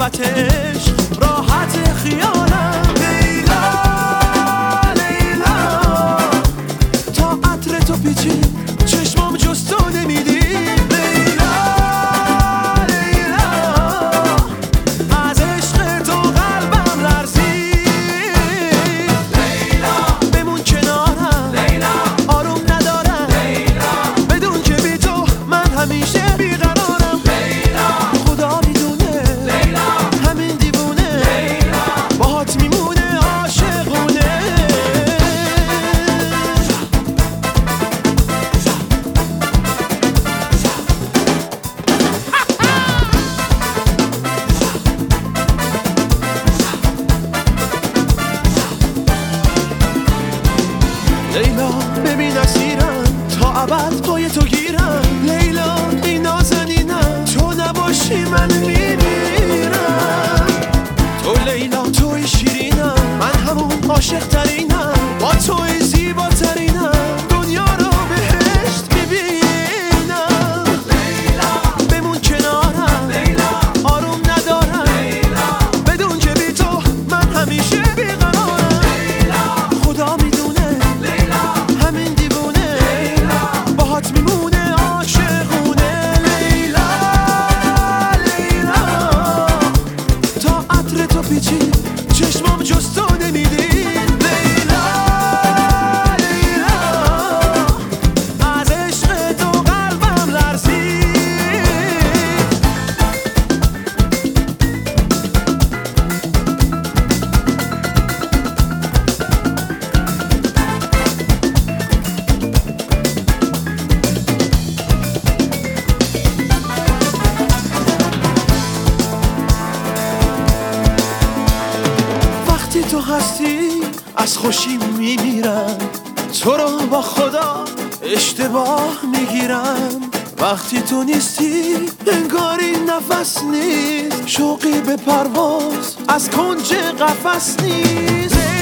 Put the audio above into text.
راحت عشق راحت خیالم. لیلا لیلا تا عطر تو پیچید چشمام جز تو نمیدی. لیلا لیلا از عشق تو قلبم لرزید. لیلا بمون کنارم، لیلا آروم ندارم، لیلا بدون که بی تو من همیشه بیقرارم. لیلا خدا میدونه، لیلا همین دیوونه، لیلا باهات میمونه عاشقونه. لیلا ببین اسیرم تا ابد پای تو گیرم. لیلا این نازنینم تو نباشی من میمیرم. تو لیلا توی شیرینم من همون عاشق ترینم. با توی زیباترینم دنیا رو بهشت میبینم. لیلا بمون کنارم، لیلا آروم ندارم، لیلا بدون که بی تو من همیشه بیقرارم. لیلا خدا میدونه، لیلا همین دیوونه، لیلا باهات میمونه عاشقونه. لیلا لیلا تا عطر تو پیچید چشمام جز تو نمیدی. لیلا لیلا از عشق تو قلبم لرزید. وقتی تو هستی از خوشی میمیرم. تو رو با خدا اشتباه میگیرم. وقتی تو نیستی انگاری نفس نیست. شوقی به پرواز از کنج قفس نیست.